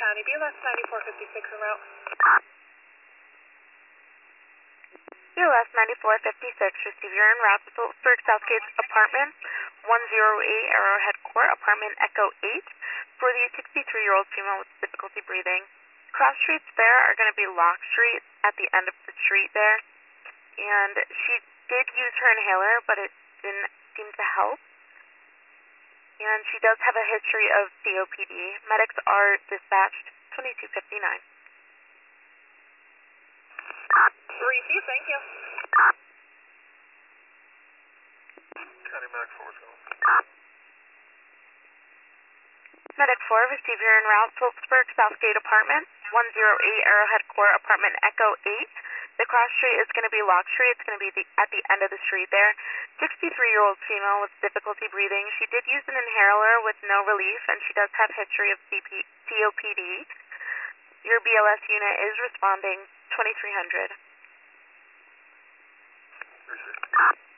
90, BLS 9456 en route. BLS 9456, receive your en route to Phillipsburg Southgate Apartment, 108 Arrowhead Court, Apartment Echo 8, for the 63-year-old female with difficulty breathing. Cross streets there are going to be Lock Street at the end of the street there, and she did use her inhaler, but it didn't seem to help. And she does have a history of COPD. Medics are dispatched 2259. 3C, thank you. County Medic 4 is going. Medic 4, receive your en route Phillipsburg Southgate Apartment, 108 Arrowhead Court, Apartment Echo 8. The cross street is going to be Lock Street. It's going to be at the end of the street there. 63-year-old female with difficulty breathing. She did use an inhaler with no relief, and she does have history of COPD. Your BLS unit is responding 2300. 3C.